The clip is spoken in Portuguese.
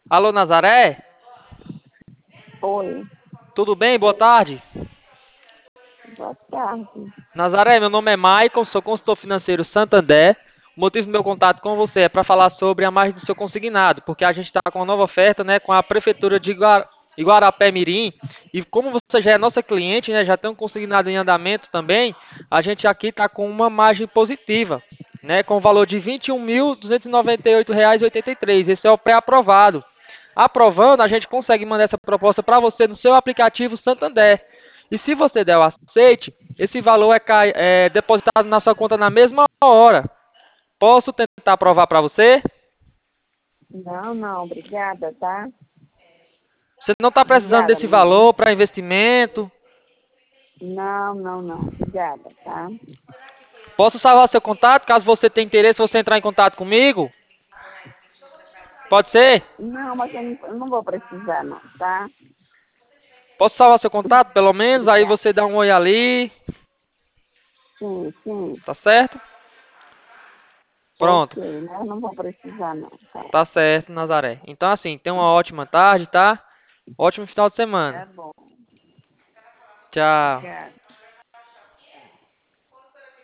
Alô, Nazaré? Oi, Tudo bem? Boa tarde. boa tarde. Nazaré, meu nome é Maicon, sou consultor financeiro Santander. O motivo do meu contato com você é para falar sobre a margem do seu consignado, porque a gente está com uma nova oferta, né, com a Prefeitura de Iguarapé-Mirim. E como você já é nossa cliente, né, já tem um consignado em andamento também, a gente aqui está com uma margem positiva, né, com o valor de R$ 21.298,83. Esse é o pré-aprovado. Aprovando, a gente consegue mandar essa proposta para você no seu aplicativo Santander. E se você der o aceite, esse valor é depositado na sua conta na mesma hora. Posso tentar aprovar para você? Não, não, obrigada, tá? Você não está precisando Obrigada, desse não. valor para investimento? Não, não, não, obrigada, tá? Posso salvar seu contato? Caso você tenha interesse, você entrar em contato comigo? Pode ser? Não, mas eu não vou precisar, não, tá? Posso salvar seu contato, pelo menos? Aí Obrigada. você dá um oi ali, Sim, sim, tá certo? ok, Pronto, mas não vou precisar, não, tá? tá certo, Nazaré. Então, assim, tenha uma ótima tarde, tá? Ótimo final de semana. Tá bom, Tchau. obrigada.